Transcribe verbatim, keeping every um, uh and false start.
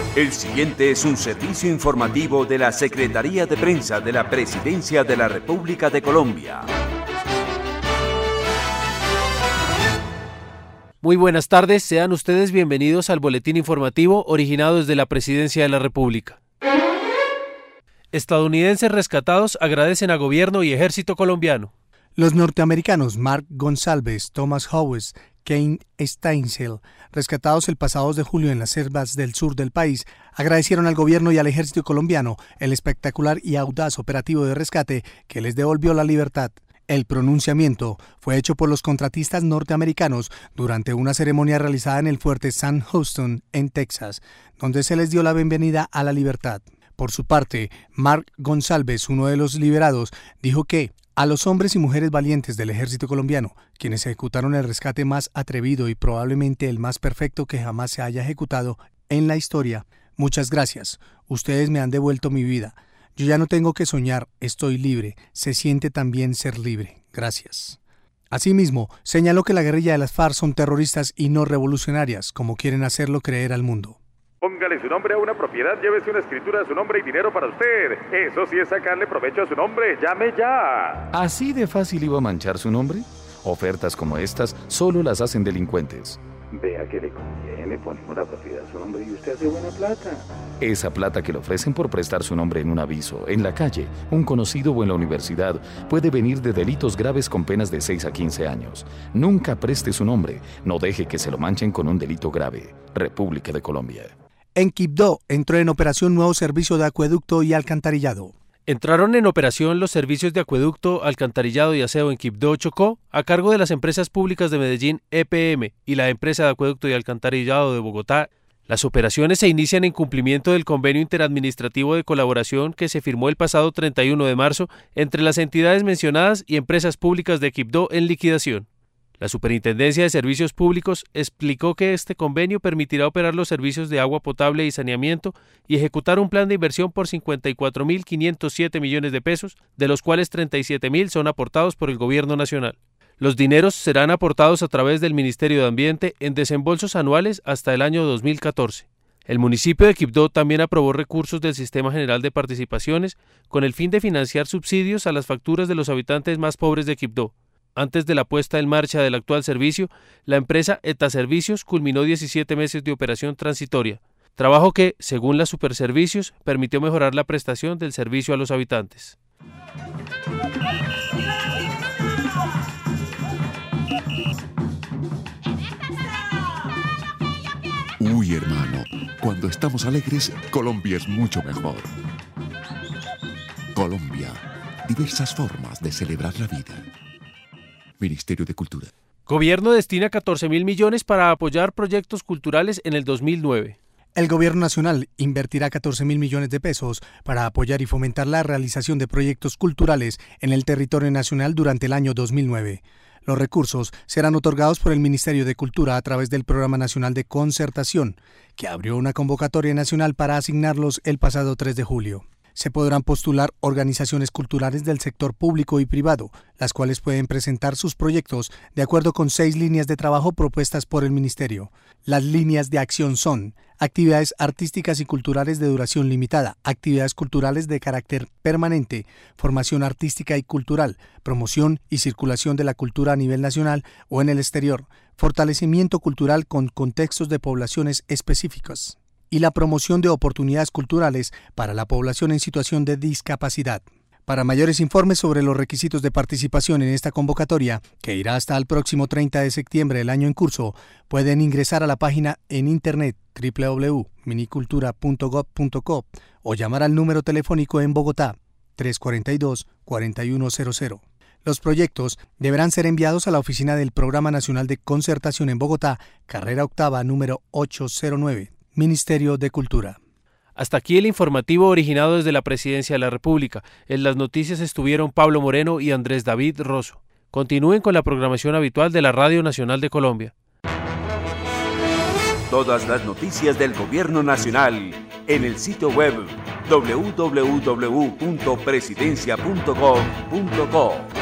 El siguiente es un servicio informativo de la Secretaría de Prensa de la Presidencia de la República de Colombia. Muy buenas tardes, sean ustedes bienvenidos al boletín informativo originado desde la Presidencia de la República. Estadounidenses rescatados agradecen a gobierno y ejército colombiano. Los norteamericanos Mark Gonsalves, Thomas Howes, Kane Steinsel, rescatados el pasado dos de julio en las selvas del sur del país, agradecieron al gobierno y al ejército colombiano el espectacular y audaz operativo de rescate que les devolvió la libertad. El pronunciamiento fue hecho por los contratistas norteamericanos durante una ceremonia realizada en el fuerte Sam Houston, en Texas, donde se les dio la bienvenida a la libertad. Por su parte, Mark Gonsalves, uno de los liberados, dijo que a los hombres y mujeres valientes del ejército colombiano, quienes ejecutaron el rescate más atrevido y probablemente el más perfecto que jamás se haya ejecutado en la historia, muchas gracias. Ustedes me han devuelto mi vida. Yo ya no tengo que soñar, estoy libre. Se siente también ser libre. Gracias. Asimismo, señaló que la guerrilla de las FARC son terroristas y no revolucionarias, como quieren hacerlo creer al mundo. Póngale su nombre a una propiedad, llévese una escritura a su nombre y dinero para usted. Eso sí es sacarle provecho a su nombre. ¡Llame ya! ¿Así de fácil iba a manchar su nombre? Ofertas como estas solo las hacen delincuentes. Vea que le conviene, ponemos la propiedad a su nombre y usted hace buena plata. Esa plata que le ofrecen por prestar su nombre en un aviso, en la calle, un conocido o en la universidad, puede venir de delitos graves con penas de seis a quince años. Nunca preste su nombre, no deje que se lo manchen con un delito grave. República de Colombia. En Quibdó entró en operación nuevo servicio de acueducto y alcantarillado. Entraron en operación los servicios de acueducto, alcantarillado y aseo en Quibdó, Chocó, a cargo de las empresas públicas de Medellín, E P M, y la empresa de acueducto y alcantarillado de Bogotá. Las operaciones se inician en cumplimiento del convenio interadministrativo de colaboración que se firmó el pasado treinta y uno de marzo entre las entidades mencionadas y empresas públicas de Quibdó en liquidación. La Superintendencia de Servicios Públicos explicó que este convenio permitirá operar los servicios de agua potable y saneamiento y ejecutar un plan de inversión por cincuenta y cuatro mil quinientos siete millones de pesos, de los cuales treinta y siete mil son aportados por el Gobierno Nacional. Los dineros serán aportados a través del Ministerio de Ambiente en desembolsos anuales hasta el año dos mil catorce. El municipio de Quibdó también aprobó recursos del Sistema General de Participaciones con el fin de financiar subsidios a las facturas de los habitantes más pobres de Quibdó. Antes de la puesta en marcha del actual servicio, la empresa Etaservicios culminó diecisiete meses de operación transitoria, trabajo que, según la Superservicios, permitió mejorar la prestación del servicio a los habitantes. Uy, hermano, cuando estamos alegres, Colombia es mucho mejor. Colombia, diversas formas de celebrar la vida. Ministerio de Cultura. Gobierno destina catorce mil millones para apoyar proyectos culturales en el dos mil nueve. El Gobierno Nacional invertirá catorce mil millones de pesos para apoyar y fomentar la realización de proyectos culturales en el territorio nacional durante el año dos mil nueve. Los recursos serán otorgados por el Ministerio de Cultura a través del Programa Nacional de Concertación, que abrió una convocatoria nacional para asignarlos el pasado tres de julio. Se podrán postular organizaciones culturales del sector público y privado, las cuales pueden presentar sus proyectos de acuerdo con seis líneas de trabajo propuestas por el Ministerio. Las líneas de acción son actividades artísticas y culturales de duración limitada, actividades culturales de carácter permanente, formación artística y cultural, promoción y circulación de la cultura a nivel nacional o en el exterior, fortalecimiento cultural con contextos de poblaciones específicos, y la promoción de oportunidades culturales para la población en situación de discapacidad. Para mayores informes sobre los requisitos de participación en esta convocatoria, que irá hasta el próximo treinta de septiembre del año en curso, pueden ingresar a la página en internet doble u doble u doble u punto minicultura punto gob punto co o llamar al número telefónico en Bogotá tres cuatro dos, cuatro uno cero cero. Los proyectos deberán ser enviados a la oficina del Programa Nacional de Concertación en Bogotá, carrera octava, número ochocientos nueve. Ministerio de Cultura. Hasta aquí el informativo originado desde la Presidencia de la República. En las noticias estuvieron Pablo Moreno y Andrés David Rosso. Continúen con la programación habitual de la Radio Nacional de Colombia. Todas las noticias del Gobierno Nacional en el sitio web doble u doble u doble u punto presidencia punto gov punto co.